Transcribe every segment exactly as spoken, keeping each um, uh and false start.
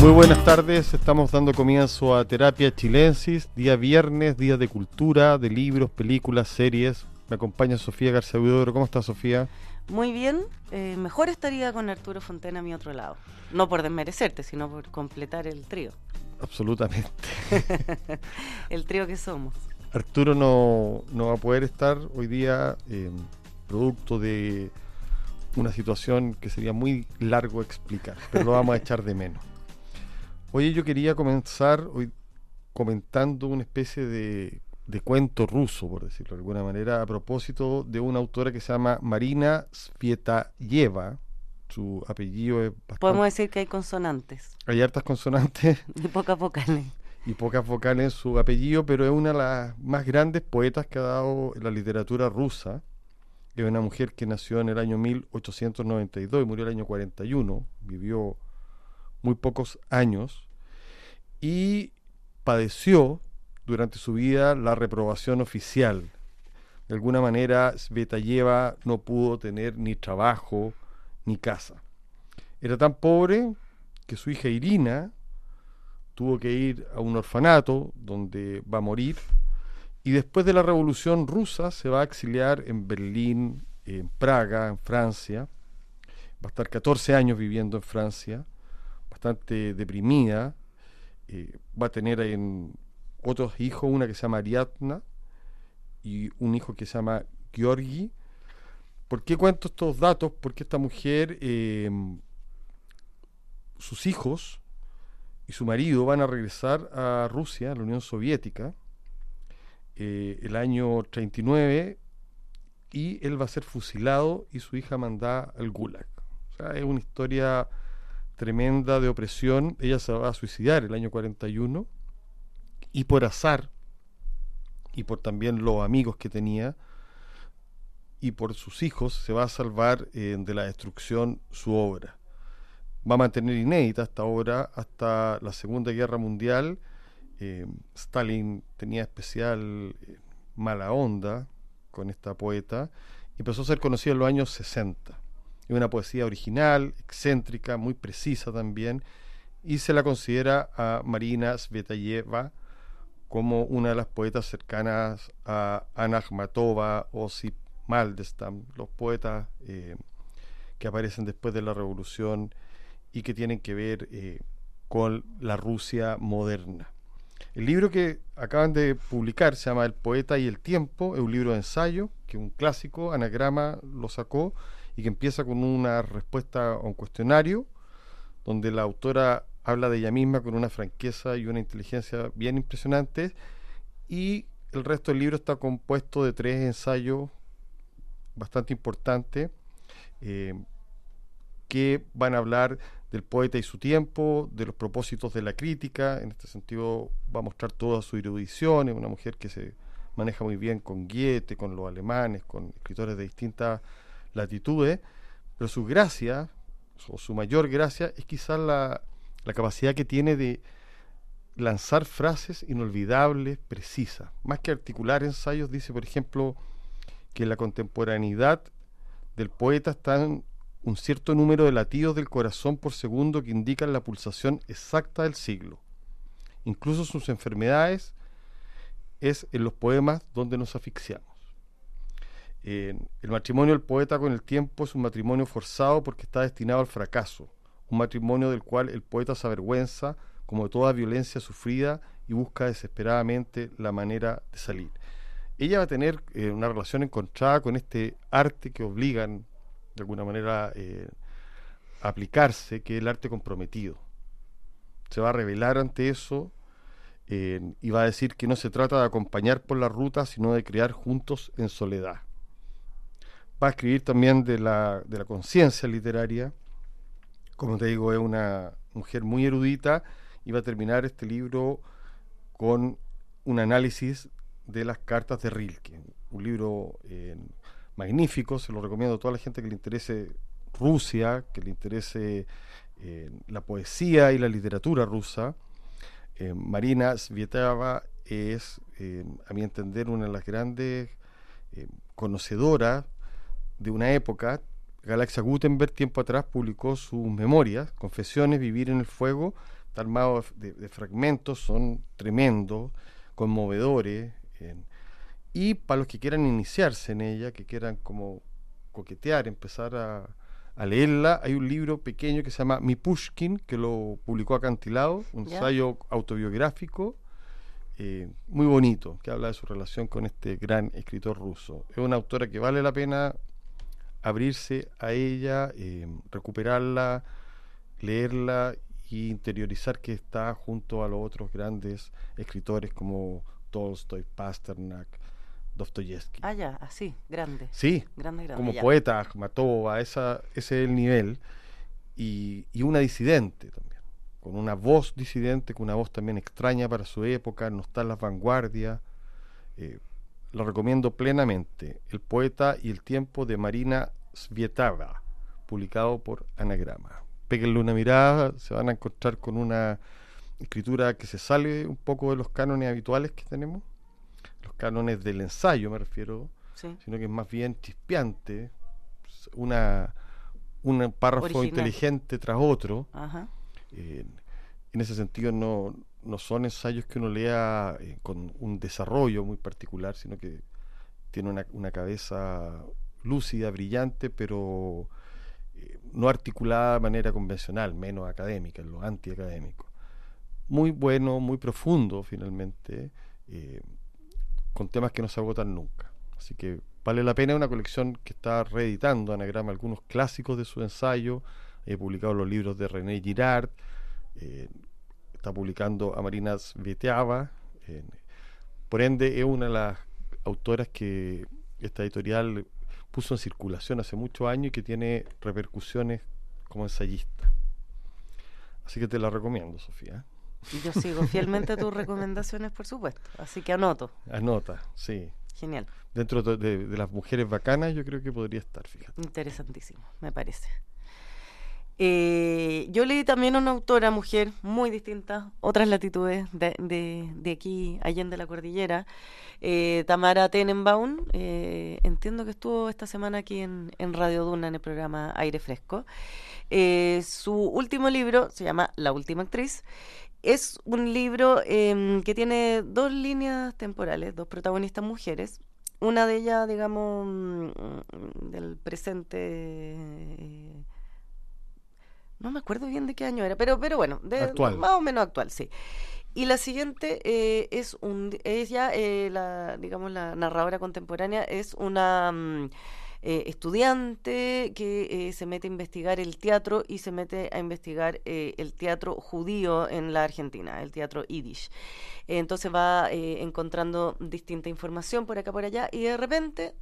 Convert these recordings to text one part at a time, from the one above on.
Muy buenas tardes, estamos dando comienzo a Terapia Chilensis, día viernes, día de cultura, de libros, películas, series. Me acompaña Sofía García Huidobro. ¿Cómo estás, Sofía? Muy bien, eh, mejor estaría con Arturo Fontena a mi otro lado. No por desmerecerte, sino por completar el trío. Absolutamente. El trío que somos. Arturo no, no va a poder estar hoy día, eh, producto de una situación que sería muy largo explicar, pero lo vamos a echar de menos. Oye, yo quería comenzar hoy comentando una especie de, de cuento ruso, por decirlo de alguna manera, a propósito de una autora que se llama Marina Tsvetaeva. Su apellido es bastante... Podemos decir que hay consonantes. Hay hartas consonantes y pocas vocales. Y pocas vocales en su apellido, pero es una de las más grandes poetas que ha dado la literatura rusa. Es una mujer que nació en el año mil ochocientos noventa y dos y murió el año cuarenta y uno. Vivió muy pocos años y padeció durante su vida la reprobación oficial. De alguna manera, Tsvetaeva no pudo tener ni trabajo ni casa. Era tan pobre que su hija Irina tuvo que ir a un orfanato donde va a morir, y después de la Revolución Rusa se va a exiliar en Berlín, en Praga, en Francia. Va a estar catorce años viviendo en Francia, bastante deprimida. Eh, va a tener en otros hijos, una que se llama Ariadna y un hijo que se llama Georgi. ¿Por qué cuento estos datos? Porque esta mujer, eh, sus hijos y su marido van a regresar a Rusia, a la Unión Soviética, eh, el año treinta y nueve, y él va a ser fusilado y su hija mandada al Gulag. O sea, es una historia tremenda de opresión. Ella se va a suicidar el año cuarenta y uno, y por azar, y por también los amigos que tenía, y por sus hijos, se va a salvar eh, de la destrucción su obra. Va a mantener inédita esta obra hasta la Segunda Guerra Mundial. Eh, Stalin tenía especial eh, mala onda con esta poeta y empezó a ser conocida en los años sesenta. Es una poesía original, excéntrica, muy precisa también, y se la considera a Marina Tsvetaeva como una de las poetas cercanas a Anna Akhmatova o Osip Mandelstam, los poetas eh, que aparecen después de la Revolución y que tienen que ver eh, con la Rusia moderna. El libro que acaban de publicar se llama El poeta y el tiempo. Es un libro de ensayo, que es un clásico. Anagrama lo sacó, y que empieza con una respuesta a un cuestionario donde la autora habla de ella misma con una franqueza y una inteligencia bien impresionantes, y el resto del libro está compuesto de tres ensayos bastante importantes eh, que van a hablar del poeta y su tiempo, de los propósitos de la crítica. En este sentido va a mostrar toda su erudición. Es una mujer que se maneja muy bien con Goethe, con los alemanes, con escritores de distintas latitudes, pero su gracia, o su mayor gracia, es quizás la, la capacidad que tiene de lanzar frases inolvidables, precisas. Más que articular ensayos, dice, por ejemplo, que la contemporaneidad del poeta está en un cierto número de latidos del corazón por segundo que indican la pulsación exacta del siglo. Incluso sus enfermedades es en los poemas donde nos asfixiamos. Eh, el matrimonio del poeta con el tiempo es un matrimonio forzado porque está destinado al fracaso, un matrimonio del cual el poeta se avergüenza como de toda violencia sufrida y busca desesperadamente la manera de salir. Ella va a tener eh, una relación encontrada con este arte que obligan de alguna manera eh, a aplicarse, que es el arte comprometido. Se va a revelar ante eso eh, y va a decir que no se trata de acompañar por la ruta, sino de crear juntos en soledad. Va a escribir también de la, de la conciencia literaria. Como te digo, es una mujer muy erudita, y va a terminar este libro con un análisis de las cartas de Rilke, un libro eh, magnífico. Se lo recomiendo a toda la gente que le interese Rusia, que le interese eh, la poesía y la literatura rusa. Eh, Marina Tsvetaeva es, eh, a mi entender, una de las grandes eh, conocedoras de una época. Galaxia Gutenberg, tiempo atrás, publicó sus memorias, Confesiones, Vivir en el fuego, está armado de, de fragmentos, son tremendos, conmovedores, eh, y para los que quieran iniciarse en ella, que quieran como coquetear, empezar a, a leerla, hay un libro pequeño que se llama Mi Pushkin, que lo publicó Acantilado, un ¿Ya? ensayo autobiográfico, eh, muy bonito, que habla de su relación con este gran escritor ruso. Es una autora que vale la pena abrirse a ella, eh, recuperarla, leerla e interiorizar que está junto a los otros grandes escritores como Tolstoy, Pasternak, Dostoyevsky. Ah, ya, así, grande. Sí, Grande, grande. como ya. poeta, Akhmatova, esa, ese es el nivel. Y, y una disidente también, con una voz disidente, con una voz también extraña para su época, no está en las vanguardias. Eh, lo recomiendo plenamente. El poeta y el tiempo de Marina Svietava, publicado por Anagrama. Péguenle una mirada, se van a encontrar con una escritura que se sale un poco de los cánones habituales que tenemos, los cánones del ensayo me refiero, Sí. sino que es más bien chispeante, una, un párrafo Original. inteligente tras otro. Ajá. Eh, en ese sentido no, no son ensayos que uno lea eh, con un desarrollo muy particular, sino que tiene una, una cabeza lúcida, brillante, pero eh, no articulada de manera convencional, menos académica, en lo antiacadémico. Muy bueno, muy profundo finalmente, eh, con temas que no se agotan nunca. Así que vale la pena. Una colección que está reeditando Anagrama algunos clásicos de su ensayo. He publicado los libros de René Girard, eh, está publicando a Marina Svietava, eh, por ende es una de las autoras que esta editorial puso en circulación hace muchos años y que tiene repercusiones como ensayista. Así que te la recomiendo, Sofía. Y yo sigo fielmente tus recomendaciones, por supuesto. Así que anoto. Anota, sí. Genial. Dentro de, de, de las mujeres bacanas yo creo que podría estar, fíjate. Interesantísimo, me parece. Eh, yo leí también a una autora mujer muy distinta, otras latitudes de, de, de aquí, allende la cordillera, eh, Tamara Tenenbaum. Eh, entiendo que estuvo esta semana aquí en, en Radio Duna en el programa Aire Fresco. Eh, su último libro se llama La Última Actriz. Es un libro eh, que tiene dos líneas temporales, dos protagonistas mujeres. Una de ellas, digamos, mm, del presente, eh, no me acuerdo bien de qué año era, pero, pero bueno, de, Actual. más o menos actual, sí. Y la siguiente eh, es un, ella, eh, la, digamos, la narradora contemporánea, es una mm, eh, estudiante que eh, se mete a investigar el teatro y se mete a investigar eh, el teatro judío en la Argentina, el teatro yiddish. Eh, entonces va eh, encontrando distinta información por acá por allá y de repente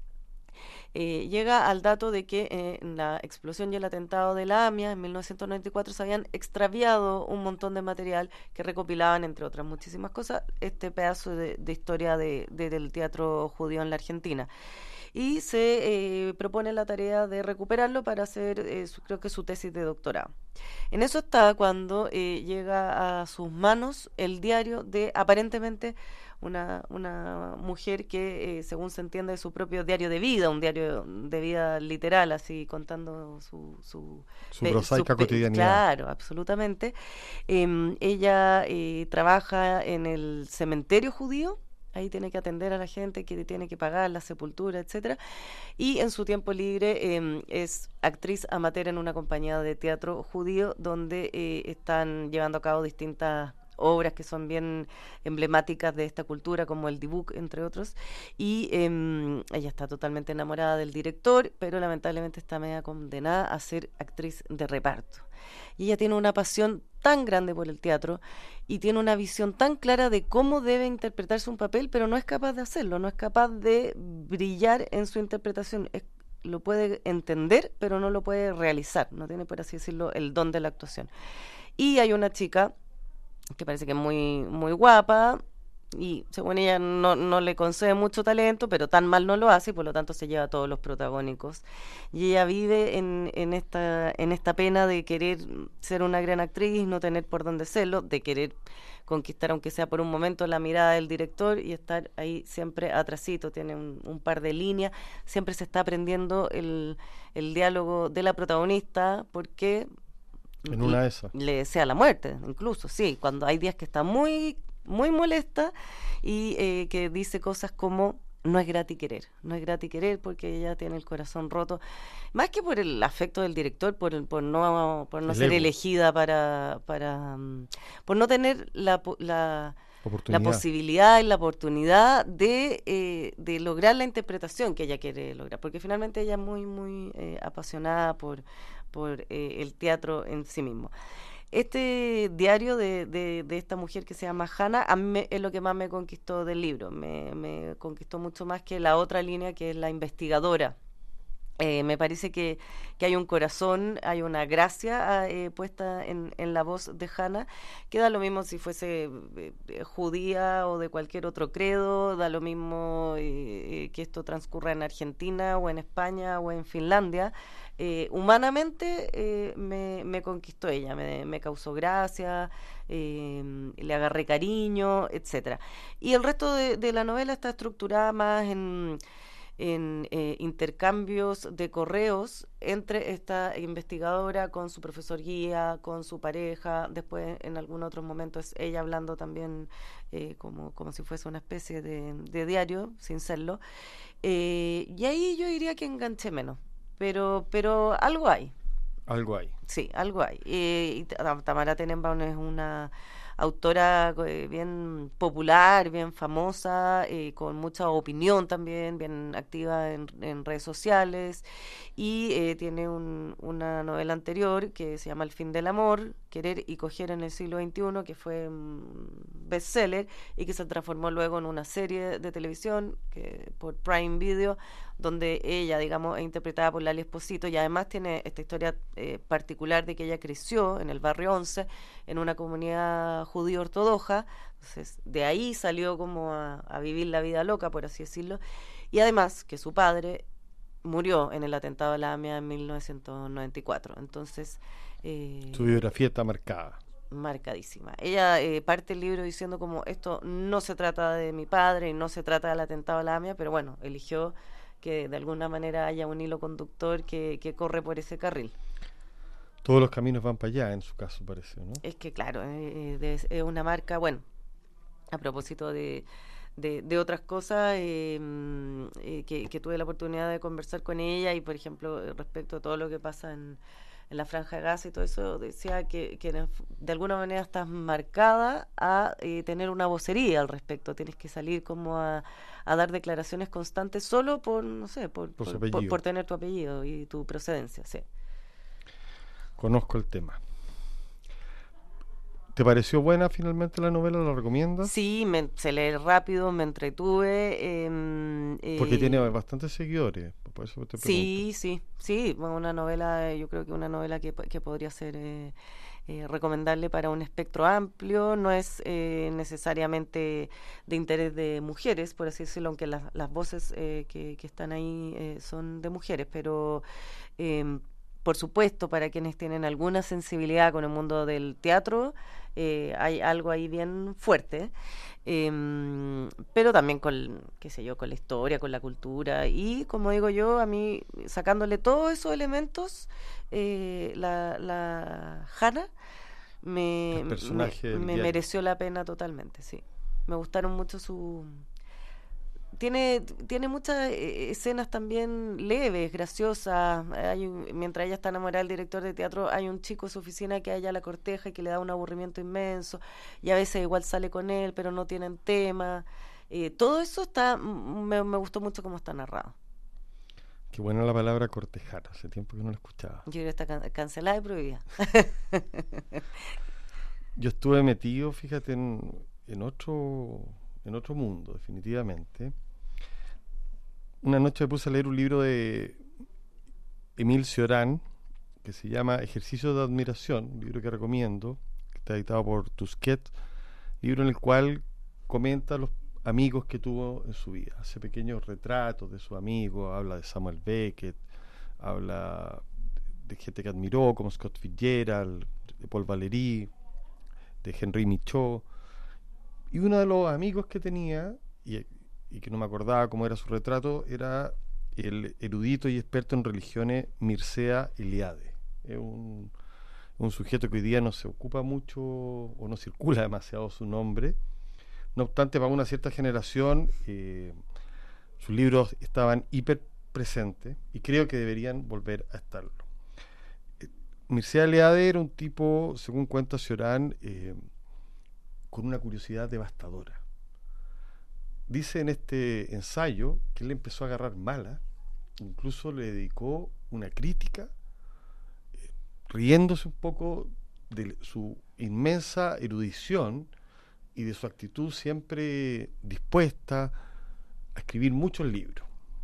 eh, llega al dato de que eh, en la explosión y el atentado de la AMIA en mil novecientos noventa y cuatro se habían extraviado un montón de material que recopilaban, entre otras muchísimas cosas, este pedazo de, de historia de, de, del teatro judío en la Argentina. Y se eh, propone la tarea de recuperarlo para hacer, eh, su, creo que su tesis de doctorado. En eso está cuando eh, llega a sus manos el diario de, aparentemente, una, una mujer que, eh, según se entiende, es su propio diario de vida, un diario de vida literal, así contando su... Su, Su pe- prosaica su pe- cotidianidad. Claro, absolutamente. Eh, ella eh, trabaja en el cementerio judío. Ahí tiene que atender a la gente, que tiene que pagar la sepultura, etcétera. Y en su tiempo libre eh, es actriz amateur en una compañía de teatro judío donde eh, están llevando a cabo distintas obras que son bien emblemáticas de esta cultura, como el Dibuk, entre otros. Y eh, ella está totalmente enamorada del director, pero lamentablemente está media condenada a ser actriz de reparto. Y ella tiene una pasión tan grande por el teatro y tiene una visión tan clara de cómo debe interpretarse un papel, pero no es capaz de hacerlo, no es capaz de brillar en su interpretación. Es, lo puede entender, pero no lo puede realizar, no tiene, por así decirlo, el don de la actuación. Y hay una chica que parece que es muy, muy guapa, y según ella no, no le concede mucho talento, pero tan mal no lo hace y por lo tanto se lleva a todos los protagónicos. Y ella vive en, en, esta, en esta pena de querer ser una gran actriz, no tener por dónde serlo, de querer conquistar, aunque sea por un momento, la mirada del director y estar ahí siempre atrasito. Tiene un, un par de líneas, siempre se está aprendiendo el, el diálogo de la protagonista, porque En una de esas. Le desea la muerte, incluso, sí, cuando hay días que está muy, muy molesta y eh, que dice cosas como no es gratis querer, no es gratis querer porque ella tiene el corazón roto, más que por el afecto del director, por, el- por no, por no El ser ego, elegida para, para mm, por no tener la, po- la, la oportunidad. posibilidad y la oportunidad de, eh, de lograr la interpretación que ella quiere lograr, porque finalmente ella es muy, muy eh, apasionada por, por eh, el teatro en sí mismo. Este diario de, de, de esta mujer que se llama Hannah, a mí me- es lo que más me conquistó del libro, me, me conquistó mucho más que la otra línea que es la investigadora. Eh, me parece que, que hay un corazón, hay una gracia ah, eh, puesta en, en la voz de Hannah, que da lo mismo si fuese eh, eh, judía o de cualquier otro credo, da lo mismo eh, eh, que esto transcurra en Argentina o en España o en Finlandia. Eh, humanamente eh, me, me conquistó ella, me, me causó gracia, eh, le agarré cariño, etcétera. Y el resto de, de la novela está estructurada más en en eh, intercambios de correos entre esta investigadora con su profesor guía, con su pareja, después en algún otro momento es ella hablando también eh, como, como si fuese una especie de, de diario, sin serlo. Eh, y ahí yo diría que enganché menos, pero, pero algo hay. Algo hay. Sí, algo hay. Eh, y Ta- Tamara Tenenbaum es una autora eh, bien popular, bien famosa, eh, con mucha opinión también, bien activa en, en redes sociales y eh, tiene un- una novela anterior que se llama El fin del amor, Querer y coger en el siglo veintiuno, que fue un bestseller y que se transformó luego en una serie de televisión que, por Prime Video, donde ella, digamos, es interpretada por Lali Esposito y además tiene esta historia eh, particular de que ella creció en el barrio once, en una comunidad judío ortodoxa, entonces de ahí salió como a, a vivir la vida loca, por así decirlo, y además que su padre murió en el atentado a la AMIA en mil novecientos noventa y cuatro, entonces Su eh, biografía está marcada. marcadísima. Ella eh, parte el libro diciendo como esto no se trata de mi padre y no se trata del atentado a la AMIA, pero bueno, eligió que de alguna manera haya un hilo conductor que, que corre por ese carril. Todos los caminos van para allá, en su caso, parece, ¿no? Es que claro, eh, eh, es es una marca, bueno, a propósito de, de, de otras cosas eh, mm, eh, que, que tuve la oportunidad de conversar con ella y, por ejemplo, eh, respecto a todo lo que pasa en, en la Franja de Gaza y todo eso, decía que, que en el f- de alguna manera estás marcada a eh, tener una vocería al respecto, tienes que salir como a, a dar declaraciones constantes solo por, no sé, por, Por su por, por, por apellido. tener tu apellido y tu procedencia, sí. Conozco el tema. ¿Te pareció buena finalmente la novela? ¿La recomiendas? Sí, me, se lee rápido, me entretuve. em, Porque tiene eh, bastantes seguidores, por eso te pregunto. Sí, sí, sí, bueno, una novela, eh, yo creo que una novela que, po- que podría ser eh, eh, recomendable para un espectro amplio, no es eh, necesariamente de interés de mujeres, por así decirlo, aunque las, las voces eh, que, que están ahí eh, son de mujeres, pero em, por supuesto, para quienes tienen alguna sensibilidad con el mundo del teatro, eh, hay algo ahí bien fuerte. Em, pero también con, qué sé yo, con la historia, con la cultura y como digo yo, a mí sacándole todos esos elementos, eh, la, la Hannah El me, me, personaje del me diario. mereció la pena totalmente, sí. Me gustaron mucho su, tiene, tiene muchas eh, escenas también leves, graciosas. Hay un- mientras ella está enamorada del director de teatro, hay un chico en su oficina que a ella la corteja y que le da un aburrimiento inmenso. Y a veces igual sale con él, pero no tienen tema. Eh, todo eso está, mm, me, me gustó mucho cómo está narrado. Qué buena la palabra cortejar, hace tiempo que no la escuchaba. Yo creo que está can- cancelada y prohibida. Yo estuve metido, fíjate, en, en otro, en otro mundo, definitivamente. Una noche me puse a leer un libro de Emile Cioran, que se llama Ejercicios de Admiración, un libro que recomiendo, que está editado por Tusquets, libro en el cual comenta los amigos que tuvo en su vida. Hace pequeños retratos de sus amigos, habla de Samuel Beckett, habla de gente que admiró, como Scott Fitzgerald, de Paul Valéry, de Henri Michaud. Y uno de los amigos que tenía, y, y que no me acordaba cómo era su retrato, era el erudito y experto en religiones Mircea Eliade. Es un, un sujeto que hoy día no se ocupa mucho o no circula demasiado su nombre. No obstante, para una cierta generación eh, sus libros estaban hiper presentes y creo que deberían volver a estarlo. Eh, Mircea Eliade era un tipo, según cuenta Cioran, eh, con una curiosidad devastadora. Dice en este ensayo que él empezó a agarrar mala, incluso le dedicó una crítica, eh, riéndose un poco de su inmensa erudición y de su actitud siempre dispuesta a escribir muchos libros.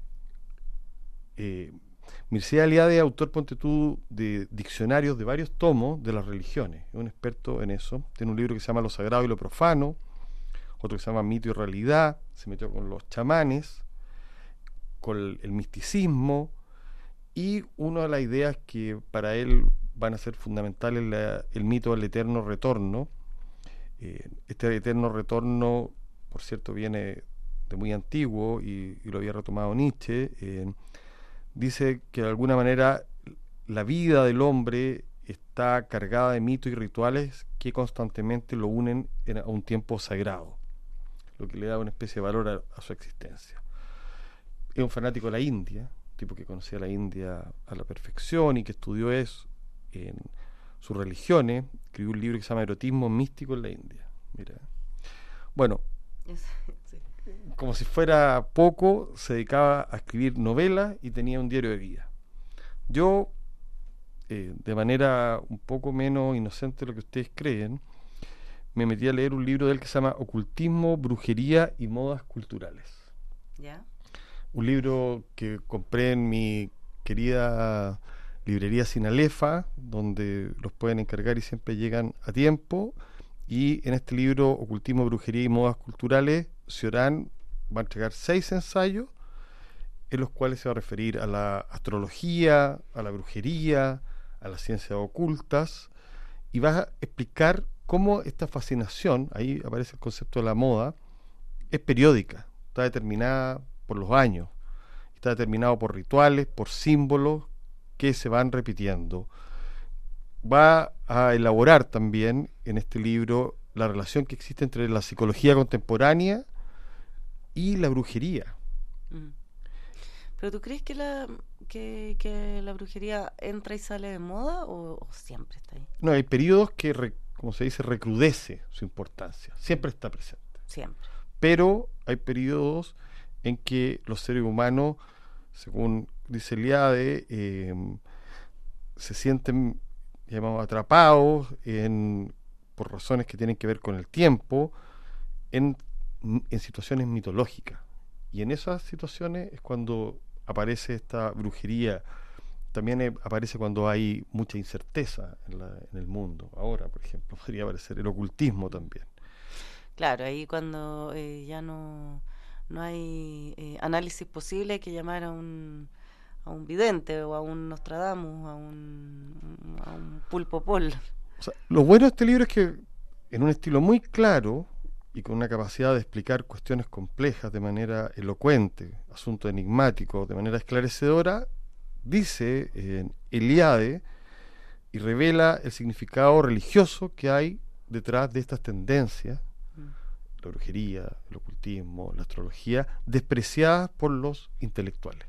Eh, Mircea Eliade es autor, ponte tú, de diccionarios de varios tomos de las religiones, es un experto en eso. Tiene un libro que se llama Lo Sagrado y lo Profano, otro que se llama Mito y Realidad, se metió con los chamanes, con el, el misticismo, y una de las ideas que para él van a ser fundamentales es la, el mito del eterno retorno. Eh, este eterno retorno, por cierto, viene de muy antiguo y, y lo había retomado Nietzsche. Eh, dice que de alguna manera la vida del hombre está cargada de mitos y rituales que constantemente lo unen en, a un tiempo sagrado, lo que le da una especie de valor a, a su existencia. Es un fanático de la India, un tipo que conocía la India a la perfección y que estudió eso en sus religiones. Escribió un libro que se llama Erotismo místico en la India. Mira. Bueno, sí. Como si fuera poco, se dedicaba a escribir novelas y tenía un diario de vida. Yo, eh, de manera un poco menos inocente de lo que ustedes creen, me metí a leer un libro de él que se llama Ocultismo, Brujería y Modas Culturales. ¿Ya? Un libro que compré en mi querida librería Sinalefa, donde los pueden encargar y siempre llegan a tiempo. Y en este libro, Ocultismo, Brujería y Modas Culturales, Cioran va a entregar seis ensayos en los cuales se va a referir a la astrología, a la brujería, a las ciencias ocultas, y va a explicar cómo esta fascinación, ahí aparece el concepto de la moda, es periódica, está determinada por los años, está determinado por rituales, por símbolos que se van repitiendo. Va a elaborar también en este libro la relación que existe entre la psicología contemporánea y la brujería. Mm. ¿Pero tú crees que la que, que la brujería entra y sale de moda o, o siempre está ahí? No, hay periodos que, re, como se dice, recrudece su importancia, siempre está presente. Siempre. Pero hay periodos en que los seres humanos, según dice Eliade, eh, se sienten, llamamos, atrapados en, por razones que tienen que ver con el tiempo, en, en situaciones mitológicas. Y en esas situaciones es cuando aparece esta brujería. También eh, aparece cuando hay mucha incerteza en, la, en el mundo. Ahora, por ejemplo, podría aparecer el ocultismo también. Claro, ahí cuando eh, ya no, no hay eh, análisis posible, hay que llamar a un, a un vidente o a un Nostradamus, a un, a un pulpo pol. O sea, lo bueno de este libro es que en un estilo muy claro y con una capacidad de explicar cuestiones complejas de manera elocuente, asuntos enigmáticos, de manera esclarecedora, dice eh, Eliade y revela el significado religioso que hay detrás de estas tendencias, mm. la brujería, el ocultismo, la astrología, despreciadas por los intelectuales.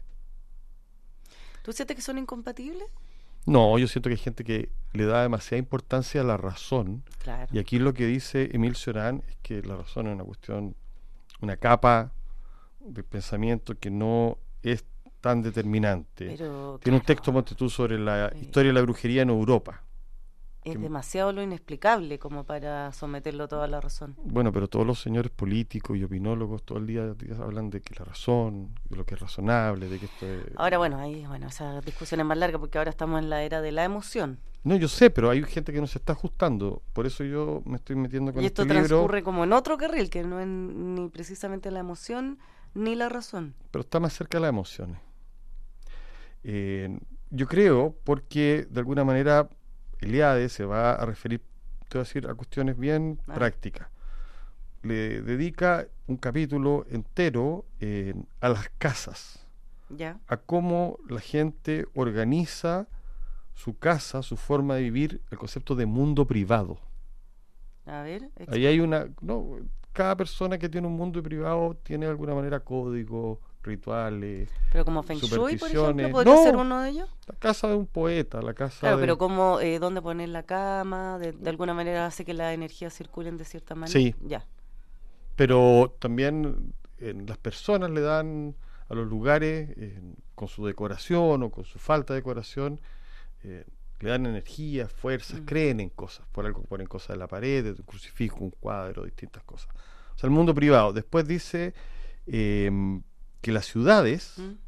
¿Tú sientes que son incompatibles? No, yo siento que hay gente que le da demasiada importancia a la razón. Claro. Y aquí lo que dice Emile Cioran es que la razón es una cuestión, una capa de pensamiento que no es tan determinante. Pero, Tiene claro, un texto, ponte tú, sobre la eh, historia de la brujería en Europa. Es que, demasiado lo inexplicable como para someterlo todo a la razón. Bueno, pero todos los señores políticos y opinólogos todo el día, día hablan de que la razón, de lo que es razonable, de que esto es... Ahora, bueno, ahí, bueno, esa discusión es más larga porque ahora estamos en la era de la emoción. No, yo sé, pero hay gente que no se está ajustando. Por eso yo me estoy metiendo con y esto este libro. Transcurre como en otro carril, que no es ni precisamente la emoción ni la razón. Pero está más cerca de las emociones. Eh, yo creo, porque de alguna manera Eliade se va a referir, te voy a decir, a cuestiones bien ah. prácticas. Le dedica un capítulo entero eh, a las casas, ¿Ya? a cómo la gente organiza su casa, su forma de vivir, el concepto de mundo privado. A ver, Ahí hay una... No, cada persona que tiene un mundo privado tiene de alguna manera códigos, rituales, pero como Feng Shui, por ejemplo, supersticiones. podría ser No, uno de ellos. la casa de un poeta, la casa Claro, de... pero como eh, dónde poner la cama, de, de alguna manera hace que las energías circulen de cierta manera. Sí, Ya. pero también en las personas le dan a los lugares, eh, con su decoración o con su falta de decoración, eh, le dan energía, fuerzas, Mm. creen en cosas, por algo ponen cosas en la pared, un crucifijo, un cuadro, distintas cosas. O sea, el mundo privado. Después dice eh, que las ciudades ¿Mm?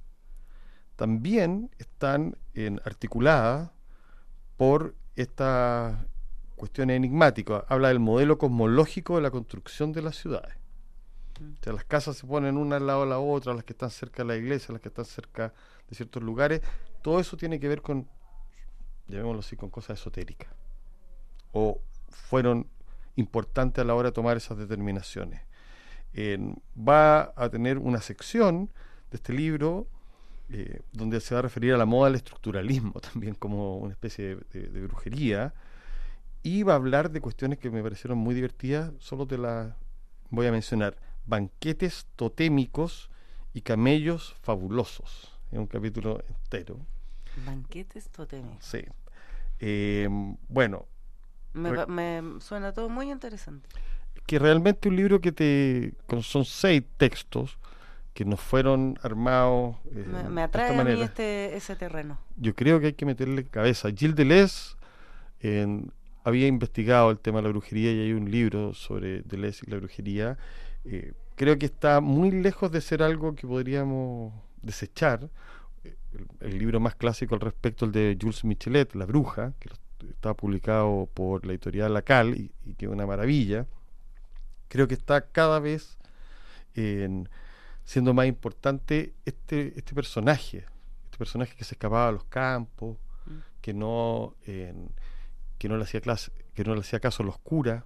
también están en, articuladas por esta cuestión enigmática. Habla del modelo cosmológico de la construcción de las ciudades. Mm. O sea, las casas se ponen una al lado de la otra, las que están cerca de la iglesia, las que están cerca de ciertos lugares. Todo eso tiene que ver con, llamémoslo así, con cosas esotéricas. O fueron importantes a la hora de tomar esas determinaciones. Eh, va a tener una sección de este libro eh, donde se va a referir a la moda del estructuralismo también como una especie de, de, de brujería, y va a hablar de cuestiones que me parecieron muy divertidas. Solo te las voy a mencionar: banquetes totémicos y camellos fabulosos. Es un capítulo entero. Banquetes totémicos. Sí. Eh, bueno, Me, re- va- me suena todo muy interesante. que realmente un libro que te... con- son seis textos que nos fueron armados eh, Me, de me esta atrae a mí manera. este ese terreno. Yo creo que hay que meterle cabeza. Gilles Deleuze eh, había investigado el tema de la brujería y hay un libro sobre Deleuze y la brujería. Eh, creo que está muy lejos de ser algo que podríamos desechar. Eh, El, el libro más clásico al respecto, el de Jules Michelet, La Bruja, que lo- está publicado por la editorial Lacal y, y que es una maravilla. Creo que está cada vez en- siendo más importante este, este personaje, este personaje que se escapaba a los campos, Mm. que no, en- que no le hacía clase, que no le hacía caso a los curas,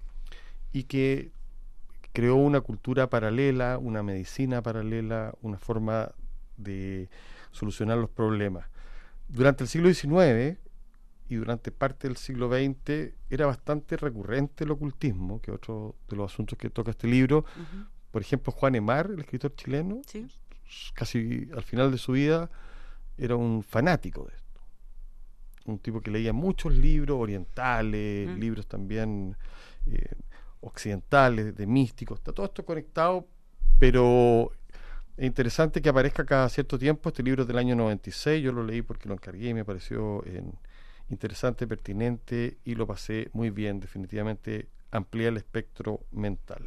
y que creó una cultura paralela, una medicina paralela, una forma de solucionar los problemas. Durante el siglo diecinueve y durante parte del siglo veinte era bastante recurrente el ocultismo, que es otro de los asuntos que toca este libro. Ujú. Por ejemplo, Juan Emar, el escritor chileno, Sí. casi al final de su vida era un fanático de esto. Un tipo que leía muchos libros orientales, Mm. libros también eh, occidentales, de místicos. Está todo esto conectado, pero es interesante que aparezca cada cierto tiempo. Este libro es del año noventa y seis, yo lo leí porque lo encargué y me pareció eh, interesante, pertinente, y lo pasé muy bien. Definitivamente amplía el espectro mental.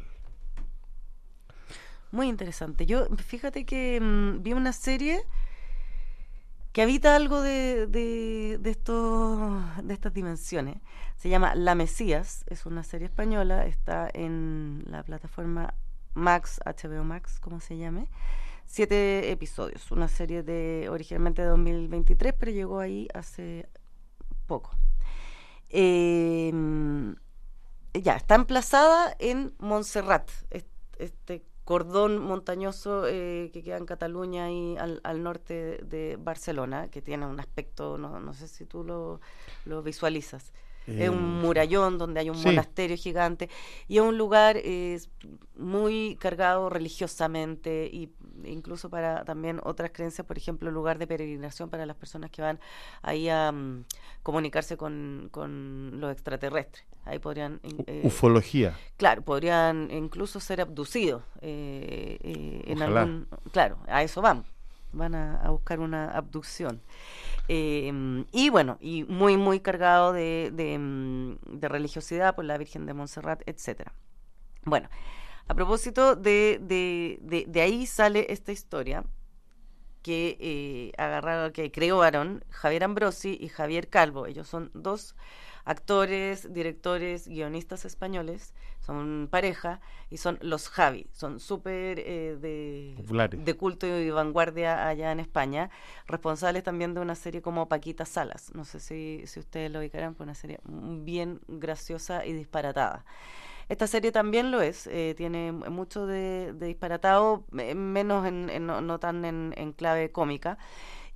Muy interesante. Yo, fíjate que mm, vi una serie que habita algo de, de, de, estos, de estas dimensiones. Se llama La Mesías, es una serie española, está en la plataforma Max, H B O Max, como se llame. Siete episodios, una serie de originalmente de dos mil veintitrés, pero llegó ahí hace poco. Eh, ya, está emplazada en Montserrat, est- este cordón montañoso eh, que queda en Cataluña y al, al norte de Barcelona, que tiene un aspecto, no, no sé si tú lo, lo visualizas. Es un Eh, murallón donde hay un sí. monasterio gigante y es un lugar eh, muy cargado religiosamente y incluso para también otras creencias, por ejemplo, lugar de peregrinación para las personas que van ahí a um, comunicarse con, con los extraterrestres. Ahí podrían... eh, Ufología. Claro, podrían incluso ser abducidos. Eh, eh, en Ojalá. algún, claro, a eso van. Van a, a buscar una abducción. Eh, y bueno, y muy, muy cargado de, de, mm, de religiosidad por la Virgen de Montserrat, etcétera. Bueno, a propósito de, de, de, de ahí sale esta historia que eh, agarraron, que crearon Javier Ambrosi y Javier Calvo. Ellos son dos actores, directores, guionistas españoles, son pareja y son los Javi, son súper eh, de, Populares. de culto y vanguardia allá en España, responsables también de una serie como Paquita Salas, no sé si, si ustedes lo ubicarán, por una serie bien graciosa y disparatada. Esta serie también lo es, eh, tiene mucho de, de disparatado, eh, menos en, en, no, no tan en, en clave cómica.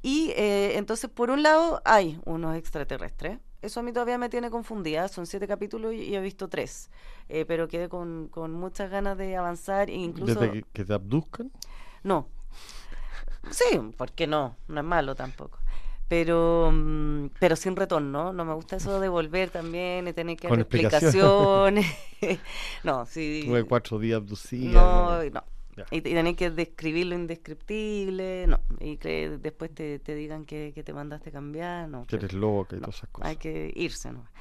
Y eh, entonces, por un lado, hay unos extraterrestres. Eso a mí todavía me tiene confundida. Son siete capítulos y, y he visto tres. Eh, pero quedé con, con muchas ganas de avanzar. E ¿Desde incluso... que, que te abduzcan? No. Sí, porque no. No es malo tampoco. Pero, mm, pero sin retorno. No me gusta eso de volver también y tener que dar Con explicación. explicaciones. No, sí. Tuve cuatro días abducida. No, No, no. ya. Y, y tenés que describir lo indescriptible, no. Y que después te, te digan que, que te mandaste cambiar, no. Que creo- eres loca y no. todas esas Hay cosas. que irse, ¿no?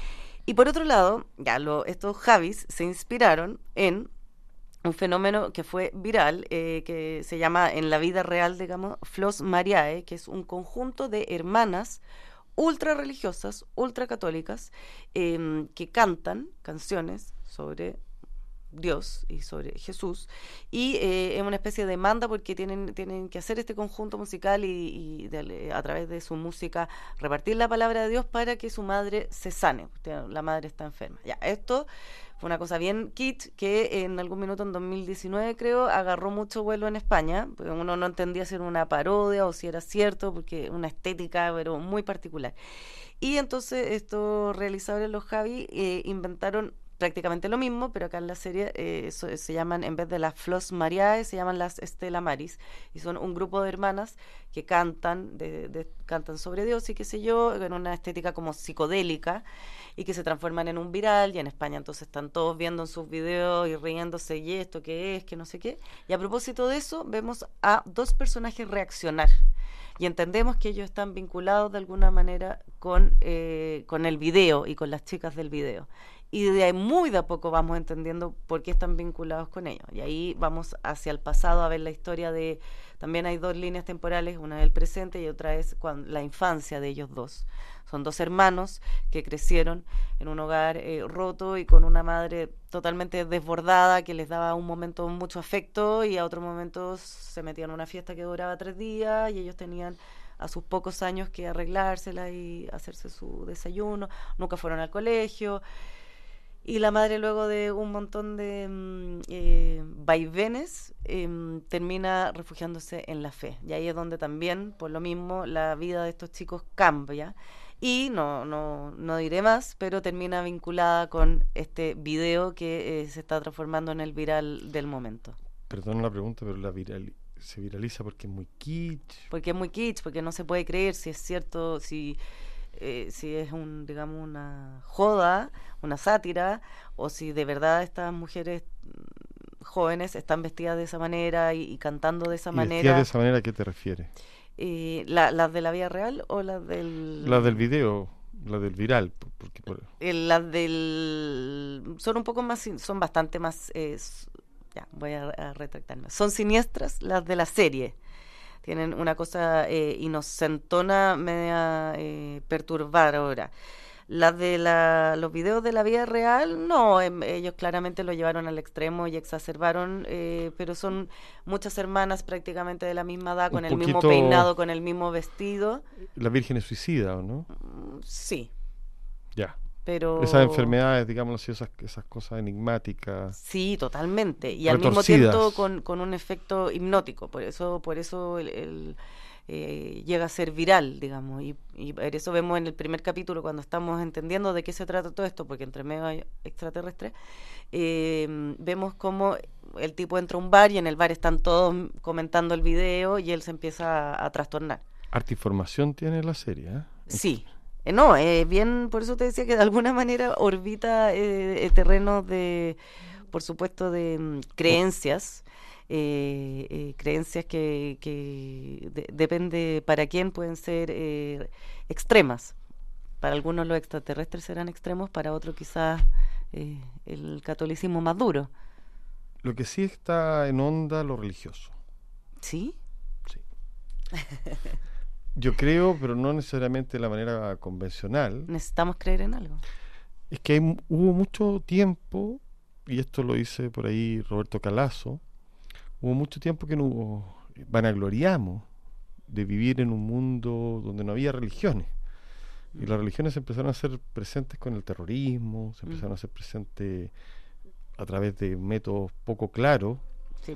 Y por otro lado, ya lo, estos Javis se inspiraron en un fenómeno que fue viral, eh, que se llama en la vida real, digamos, Flos Mariae, que es un conjunto de hermanas ultra religiosas, ultra católicas, em, que cantan canciones sobre Dios y sobre Jesús, y eh, es una especie de demanda porque tienen, tienen que hacer este conjunto musical y, y de- a través de su música repartir la palabra de Dios para que su madre se sane. Usted- La madre está enferma. Ya, esto fue una cosa bien kitsch que en algún minuto en dos mil diecinueve creo agarró mucho vuelo en España, porque uno no entendía si era una parodia o si era cierto, porque una estética pero muy particular. Y entonces estos realizadores, los Javi, eh, inventaron prácticamente lo mismo, pero acá en la serie eh, so- se llaman, en vez de las Flos Mariae, se llaman las Stella Maris, y son un grupo de hermanas que cantan, de, de- cantan sobre Dios y qué sé yo, en una estética como psicodélica, y que se transforman en un viral, y en España entonces están todos viendo en sus videos y riéndose, y esto qué es, que no sé qué. Y a propósito de eso, vemos a dos personajes reaccionar y entendemos que ellos están vinculados de alguna manera con, eh, con el video y con las chicas del video. Y de ahí muy de a poco vamos entendiendo por qué están vinculados con ellos. Y ahí vamos hacia el pasado a ver la historia de... También hay dos líneas temporales, una del presente y otra es cuando, la infancia de ellos dos. Son dos hermanos que crecieron en un hogar eh, roto y con una madre totalmente desbordada que les daba un momento mucho afecto y a otro momento se metían a una fiesta que duraba tres días y ellos tenían a sus pocos años que arreglársela y hacerse su desayuno, nunca fueron al colegio. Y la madre, luego de un montón de mm, eh, vaivenes, em, termina refugiándose en la fe. Y ahí es donde también, por lo mismo, la vida de estos chicos cambia. Y no, no, no diré más, pero termina vinculada con este video que eh, se está transformando en el viral del momento. Perdón la pregunta, pero la viral, se viraliza porque es muy kitsch. Porque es muy kitsch, porque no se puede creer si es cierto, si... Eh, si es un, digamos, una joda, una sátira, o si de verdad estas mujeres mm, jóvenes están vestidas de esa manera y, y cantando de esa ¿Y vestida de manera. esa manera a qué te refieres? Eh, la- ¿Las de la vida real o las del...? La del video, la del viral, po- porque por- Eh, las del... Son un poco más, sin- son bastante más... eh, s- ya, voy a, a retractarme. Son siniestras las de la serie. Tienen una cosa eh, inocentona, media eh, perturbadora. Las de la, los videos de la vida real, no, em, ellos claramente lo llevaron al extremo y exacerbaron, eh, pero son muchas hermanas prácticamente de la misma edad, un con el mismo poquito peinado, con el mismo vestido. la Virgen es suicida, ¿o no? Mm, Sí, Ya. pero... Esas enfermedades, digamos así, esas, esas cosas enigmáticas, Sí, totalmente. Y al mismo retorcidas. tiempo con, con un efecto hipnótico. Por eso, por eso el, el, eh, llega a ser viral, digamos. Y, y por eso vemos en el primer capítulo, cuando estamos entendiendo de qué se trata todo esto, porque entre medio hay extraterrestres, eh, vemos cómo el tipo entra a un bar y en el bar están todos comentando el video y él se empieza a, a trastornar. Harta información tiene la serie, ¿eh? Sí. Eh, no, eh, bien, por eso te decía que de alguna manera orbita eh, eh, terrenos de, por supuesto, de mm, creencias, eh, eh, creencias que, que de- depende para quién pueden ser eh, extremas. Para algunos los extraterrestres serán extremos, para otros quizás eh, el catolicismo más duro. Lo que sí está en onda lo religioso. ¿Sí? Sí. Yo creo, pero no necesariamente de la manera convencional, Necesitamos creer en algo. es que hay, mu- hubo mucho tiempo, y esto lo dice por ahí Roberto Calazo, hubo mucho tiempo que nos vanagloriamos de vivir en un mundo donde no había religiones. Y las religiones se empezaron a hacer presentes con el terrorismo, se empezaron Mm. a hacer presentes a través de métodos poco claros, Sí.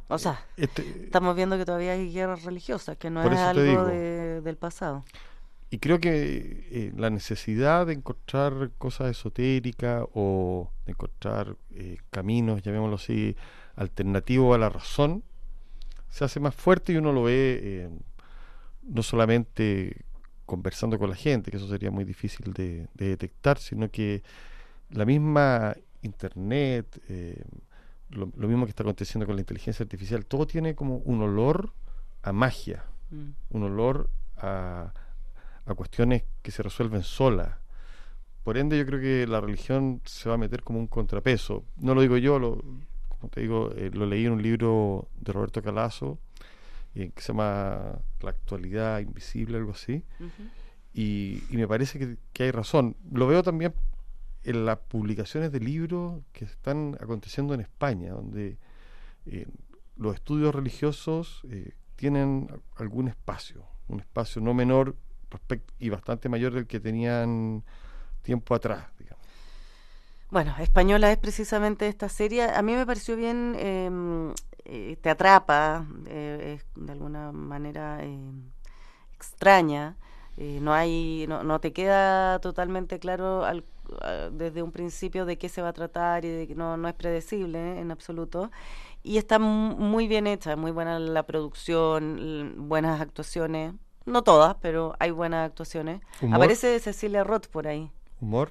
O sea, Este, estamos viendo que todavía hay guerras religiosas, que no por es eso te algo digo. de, del pasado. Y creo que eh, la necesidad de encontrar cosas esotéricas o de encontrar eh, caminos, llamémoslo así, alternativos a la razón, se hace más fuerte y uno lo ve eh, no solamente conversando con la gente, que eso sería muy difícil de, de detectar, sino que la misma internet, eh, lo, lo mismo que está aconteciendo con la inteligencia artificial, todo tiene como un olor a magia, Mm. un olor a, a cuestiones que se resuelven solas. Por ende, yo creo que la religión se va a meter como un contrapeso. No lo digo yo, lo, como te digo, eh, lo leí en un libro de Roberto Calazo, eh, que se llama La actualidad invisible, algo así, Ujú. y, y me parece que, que hay razón. Lo veo también en las publicaciones de libros que están aconteciendo en España, donde eh, los estudios religiosos eh, tienen algún espacio, un espacio no menor respect- y bastante mayor del que tenían tiempo atrás, digamos. Bueno, Española es precisamente esta serie. A mí me pareció bien, eh, eh, te atrapa, eh, es de alguna manera eh, extraña. Eh, no hay, no, no te queda totalmente claro al- a- desde un principio de qué se va a tratar y de que no, no es predecible, eh, en absoluto. Y está mu- muy bien hecha, muy buena la producción, l- buenas actuaciones. No todas, pero hay buenas actuaciones. Humor, Aparece Cecilia Roth por ahí. humor,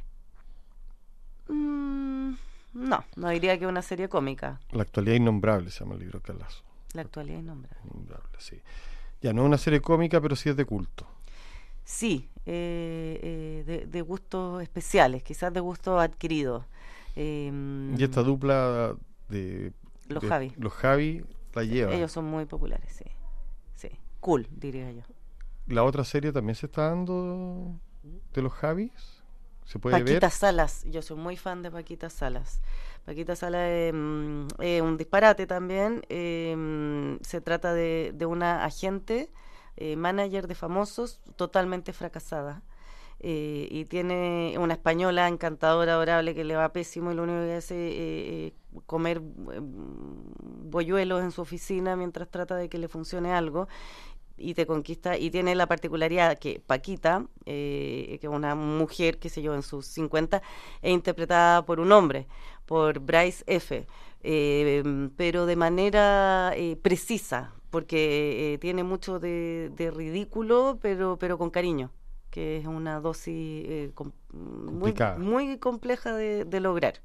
Mm, no, no diría que una serie cómica. la actualidad innombrable se llama el libro de Calazo. La actualidad innombrable. Innombrable, sí. Ya no es una serie cómica, pero sí es de culto. Sí, eh, eh, de, de gustos especiales, quizás de gustos adquiridos. Y esta Em, dupla de, los de Javi, los Javi la lleva. ellos son muy populares, sí. Sí, cool, diría yo. La otra serie también se está dando de los Javis. Se puede Paquita ver. Salas, yo soy muy fan de Paquita Salas. Paquita Salas es mm, eh, un disparate también. em, se trata de, de una agente, eh, manager de famosos, totalmente fracasada. Eh, y tiene una española encantadora, adorable, que le va pésimo y lo único que hace es eh, eh, comer eh, bolluelos en su oficina mientras trata de que le funcione algo y te conquista y tiene la particularidad que Paquita, eh, que es una mujer, qué sé yo, en sus cincuenta, es interpretada por un hombre, por Bryce F., eh, pero de manera eh, precisa, porque eh, tiene mucho de, de ridículo, pero, pero con cariño, que es una dosis eh, com- muy, Complicada. muy compleja de, de lograr.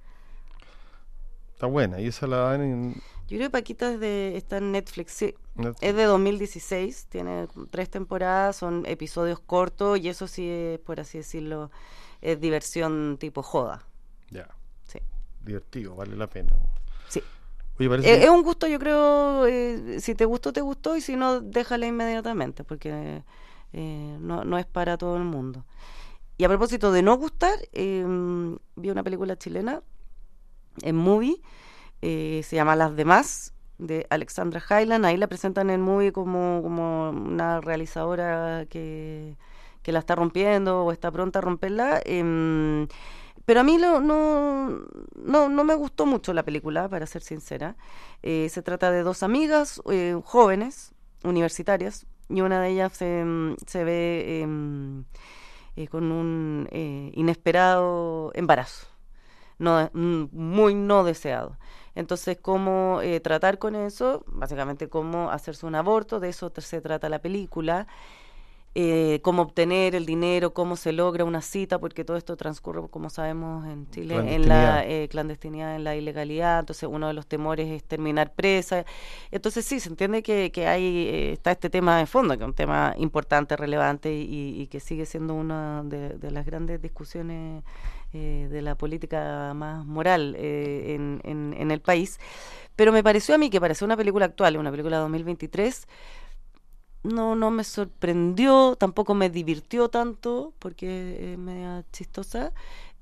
Está buena. Y esa la dan en Yo creo que Paquita es de, está en Netflix, sí. Es Netflix. de dos mil dieciséis, tiene tres temporadas, son episodios cortos y eso sí es, por así decirlo, es diversión tipo joda. Ya. Sí, Divertido, vale la pena. sí. Oye, parece Eh, es que un gusto, yo creo, eh, si te gustó, te gustó y si no, déjala inmediatamente porque eh, no, no es para todo el mundo. Y a propósito de no gustar, eh, vi una película chilena en Movie, eh, se llama Las Demás, de Alexandra Hyland. Ahí la presentan en Movie como, como una realizadora que, que la está rompiendo o está pronta a romperla. em, pero a mí lo- no, no, no me gustó mucho la película, para ser sincera. Eh, se trata de dos amigas eh, jóvenes, universitarias, y una de ellas se, em, se ve em, eh, con un eh, inesperado embarazo no, mm, muy no deseado. Entonces, cómo eh, tratar con eso, básicamente cómo hacerse un aborto, de eso te- se trata la película, eh, cómo obtener el dinero, cómo se logra una cita, porque todo esto transcurre, como sabemos, en Chile, en la clandestinidad. eh, clandestinidad, en la ilegalidad, entonces uno de los temores es terminar presa. Entonces sí, se entiende que, que hay, eh, está este tema de fondo, que es un tema importante, relevante y, y que sigue siendo una de, de las grandes discusiones eh, de la política más moral eh, en, en, en el país. Pero me pareció a mí que parecía una película actual, una película de dos mil veintitrés, no, no me sorprendió, tampoco me divirtió tanto, porque es media chistosa.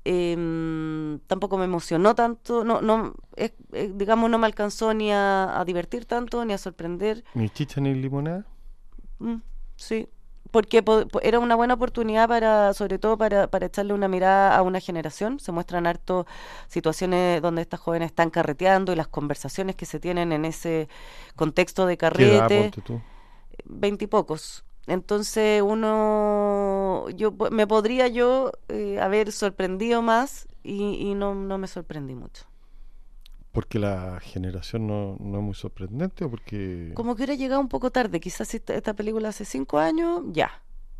Em, tampoco me emocionó tanto, no, no, es- eh, digamos, no me alcanzó ni a, a divertir tanto, ni a sorprender. Ni chicha ni limonada. Mm, sí, porque po- po- era una buena oportunidad para, sobre todo para, para echarle una mirada a una generación. Se muestran harto situaciones donde estas jóvenes están carreteando y las conversaciones que se tienen en ese contexto de ¿Qué edad, carrete, ponte tú? veintipocos. Entonces uno, yo po- me podría yo eh, haber sorprendido más y, y no, no me sorprendí mucho. ¿Porque la generación no, no es muy sorprendente o porque Como que hubiera llegado un poco tarde, quizás si esta, esta película hace cinco años, ya.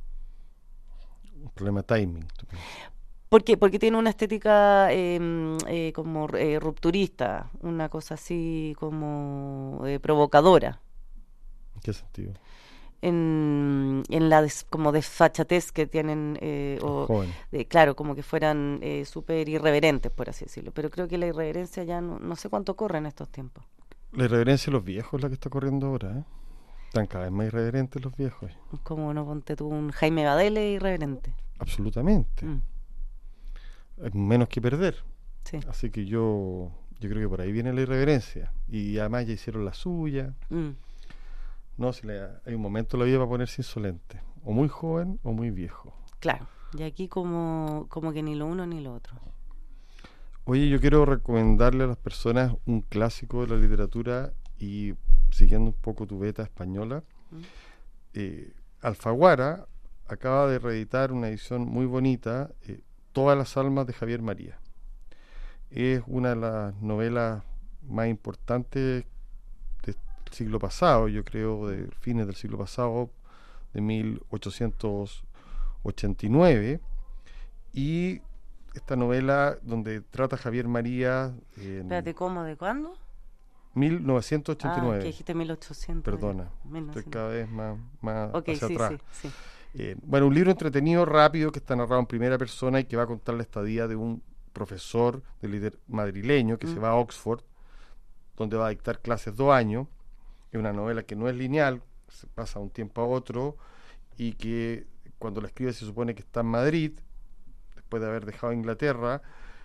un problema de timing, tú piensas? ¿Por qué? Porque tiene una estética eh, mm, eh, como eh, rupturista, una cosa así como eh, provocadora, ¿En qué sentido? en, en la des- como desfachatez que tienen, eh, Los o jóvenes. eh, claro, como que fueran eh, súper irreverentes, por así decirlo. Pero creo que la irreverencia ya no, no sé cuánto corre en estos tiempos. La irreverencia de los viejos es la que está corriendo ahora, ¿eh? Están cada vez más irreverentes los viejos. Como no ponte tú un Jaime Badele irreverente. Absolutamente. Mm, Hay menos que perder. sí. Así que yo, yo creo que por ahí viene la irreverencia. Y además ya hicieron la suya. Mm, No, si le- hay un momento en la vida para ponerse insolente. O muy joven o muy viejo. claro. Y aquí como, como que ni lo uno ni lo otro. Oye, yo quiero recomendarle a las personas un clásico de la literatura y siguiendo un poco tu beta española. Mm. eh, Alfaguara acaba de reeditar una edición muy bonita, eh, Todas las almas de Javier María. Es una de las novelas más importantes del siglo pasado, yo creo, de fines del siglo pasado, de mil ochocientos ochenta y nueve, y esta novela donde trata a Javier María en Espérate, ¿cómo? ¿De cuándo? mil novecientos ochenta y Ah, que nueve. dijiste mil ochocientos. Perdona, ya. estoy mil novecientos. cada vez más, más Ok, hacia sí, atrás. sí, sí. Eh, bueno, un libro entretenido, rápido, que está narrado en primera persona y que va a contar la estadía de un profesor de líder madrileño que Mm. se va a Oxford, donde va a dictar clases dos años. Es una novela que no es lineal, se pasa de un tiempo a otro y que cuando la escribe se supone que está en Madrid, después de haber dejado Inglaterra.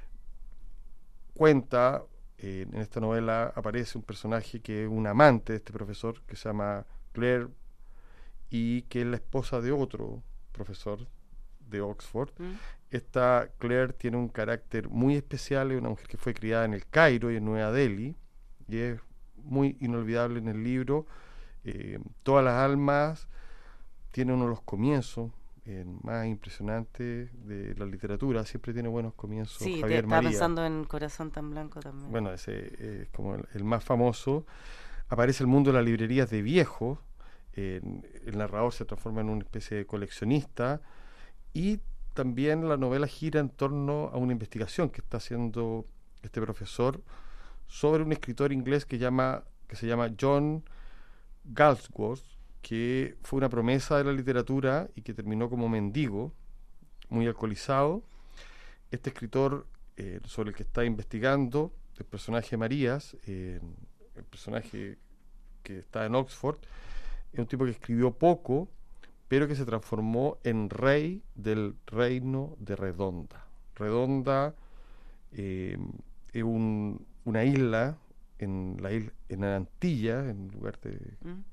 Cuenta, eh, en esta novela aparece un personaje que es un amante de este profesor, que se llama Claire, y que es la esposa de otro profesor de Oxford. Mm. Esta Claire tiene un carácter muy especial, es una mujer que fue criada en el Cairo y en Nueva Delhi, y es muy inolvidable en el libro. Eh, Todas las almas tiene uno de los comienzos eh, más impresionantes de la literatura, siempre tiene buenos comienzos Sí, te- Javier estaba María. pensando en Corazón tan blanco también. Bueno, ese es como el, el más famoso. Aparece el mundo de las librerías de viejos. eh, el narrador se transforma en una especie de coleccionista y también la novela gira en torno a una investigación que está haciendo este profesor sobre un escritor inglés que, llama, que se llama John Galsworth, que fue una promesa de la literatura y que terminó como mendigo, muy alcoholizado. Este escritor eh, sobre el que está investigando, el personaje Marías, eh, el personaje que está en Oxford, es un tipo que escribió poco, pero que se transformó en rey del reino de Redonda. Redonda eh, es un, una isla en la isla, en Antilla, en lugar de Mm.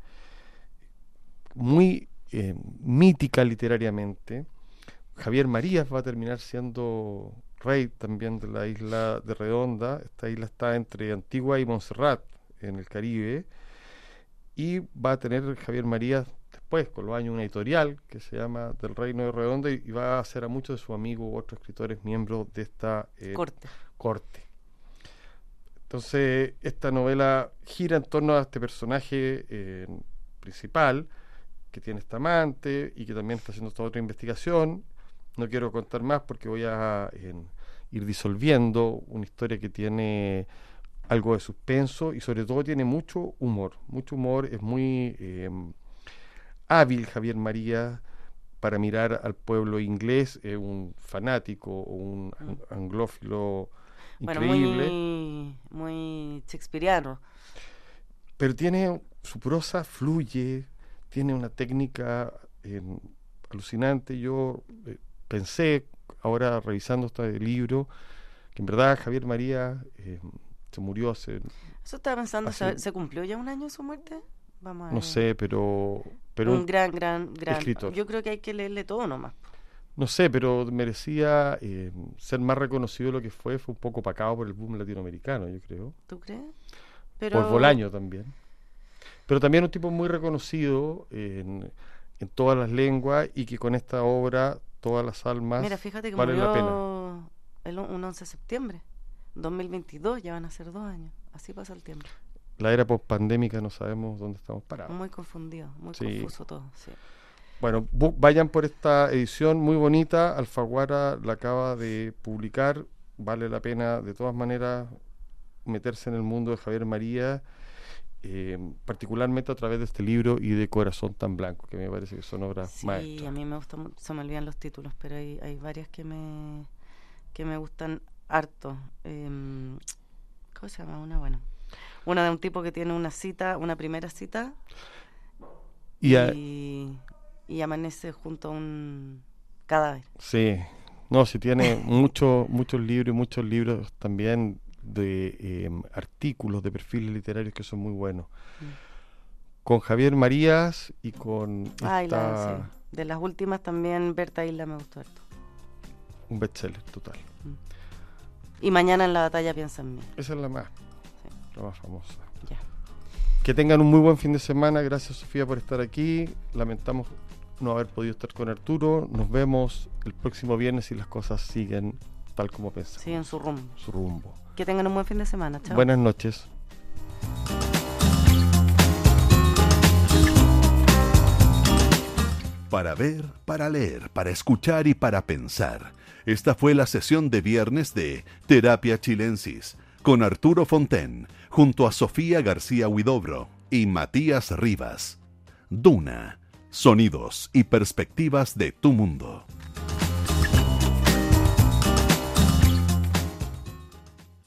muy eh, mítica literariamente. Javier Marías va a terminar siendo rey también de la isla de Redonda. Esta isla está entre Antigua y Montserrat, en el Caribe, y va a tener Javier Marías después, con los años, una editorial que se llama Del Reino de Redonda, y, y va a hacer a muchos de sus amigos u otros escritores miembros de esta eh, Corte. corte. Entonces, esta novela gira en torno a este personaje eh, principal, que tiene esta amante y que también está haciendo esta otra investigación. No quiero contar más porque voy a en, ir disolviendo una historia que tiene algo de suspenso y sobre todo tiene mucho humor. Mucho humor, es muy eh, hábil Javier María para mirar al pueblo inglés, es un fanático o un Mm. anglófilo Bueno, increíble, muy, muy shakespeariano. pero tiene su prosa fluye, tiene una técnica eh, alucinante. Yo eh, pensé, ahora revisando este libro, que en verdad Javier María eh, se murió hace, Eso estaba pensando, hace ¿se, se cumplió ya un año de su muerte? Vamos a no ver. sé, pero, pero un gran, gran, gran escritor. Yo creo que hay que leerle todo nomás. No sé, pero merecía eh, ser más reconocido de lo que fue. Fue un poco opacado por el boom latinoamericano, yo creo. ¿Tú crees? Pero... Por Bolaño también. Pero también un tipo muy reconocido en, en todas las lenguas y que con esta obra, Todas las almas, Mira, fíjate que valen la pena. murió el, un once de septiembre, dos mil veintidós, ya van a ser dos años. Así pasa el tiempo. La era post-pandémica, no sabemos dónde estamos parados. Muy confundido, muy Sí. confuso todo. Sí. Bueno, bu- vayan por esta edición muy bonita. Alfaguara la acaba de publicar. Vale la pena, de todas maneras, meterse en el mundo de Javier María, eh, particularmente a través de este libro y de Corazón tan blanco, que me parece que son obras Sí, maestras. a mí me gusta mucho, se me olvidan los títulos, pero hay, hay varias que me que me gustan harto. Eh, ¿Cómo se llama? Una, bueno, una de un tipo que tiene una cita, una primera cita, Y a- y, y amanece junto a un cadáver. sí, no, sí tiene mucho, muchos libros y muchos libros también de eh, artículos, de perfiles literarios que son muy buenos. Mm. Con Javier Marías y con Ay, la, esta, sí. De las últimas también Berta Isla me gustó harto. un bestseller total. Y Mañana en la batalla piensa en mí. Esa es la más, Sí. la más famosa. Ya. Que tengan un muy buen fin de semana. Gracias, Sofía, por estar aquí. Lamentamos no haber podido estar con Arturo. Nos vemos el próximo viernes si las cosas siguen tal como pensamos. Sí, en su rumbo. Su rumbo. Que tengan un buen fin de semana. Chao. Buenas noches. Para ver, para leer, para escuchar y para pensar. Esta fue la sesión de viernes de Terapia Chilensis con Arturo Fonten, junto a Sofía García Huidobro y Matías Rivas. Duna, sonidos y perspectivas de tu mundo.